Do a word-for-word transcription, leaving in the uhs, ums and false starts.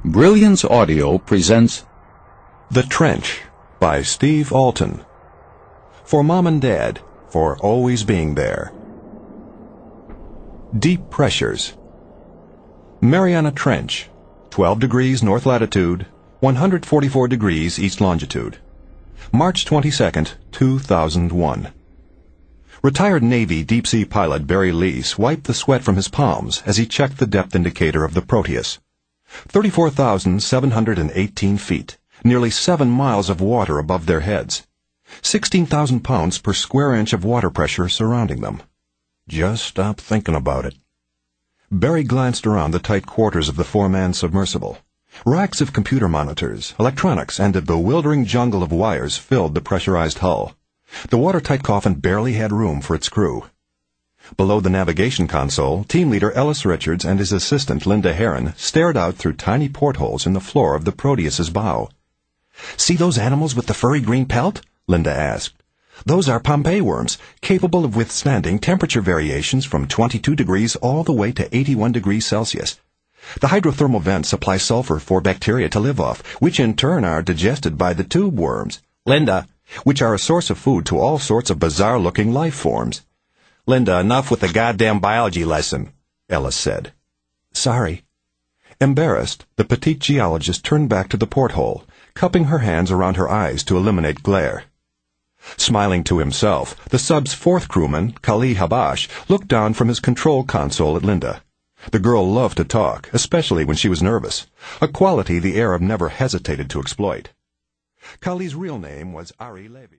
Brilliance Audio presents The Trench by Steve Alton. For Mom and Dad, for always being there. Deep Pressures. Mariana Trench, twelve degrees north latitude, one hundred forty-four degrees east longitude. March twenty-second, two thousand one. Retired Navy deep-sea pilot Barry Leese wiped the sweat from his palms as he checked the depth indicator of the Proteus. thirty-four thousand seven hundred eighteen feet, nearly seven miles of water above their heads. sixteen thousand pounds per square inch of water pressure surrounding them. Just stop thinking about it. Barry glanced around the tight quarters of the four-man submersible. Racks of computer monitors, electronics, and a bewildering jungle of wires filled the pressurized hull. The watertight coffin barely had room for its crew. Below the navigation console, team leader Ellis Richards and his assistant Linda Heron stared out through tiny portholes in the floor of the Proteus's bow. "See those animals with the furry green pelt?" Linda asked. "Those are Pompeii worms, capable of withstanding temperature variations from twenty-two degrees all the way to eighty-one degrees Celsius. The hydrothermal vents supply sulfur for bacteria to live off, which in turn are digested by the tube worms, Linda, which are a source of food to all sorts of bizarre-looking life forms." "Linda, enough with the goddamn biology lesson," Ellis said. "Sorry." Embarrassed, the petite geologist turned back to the porthole, cupping her hands around her eyes to eliminate glare. Smiling to himself, the sub's fourth crewman, Khalil Habash, looked down from his control console at Linda. The girl loved to talk, especially when she was nervous, a quality the Arab never hesitated to exploit. Khalil's real name was Ari Levy.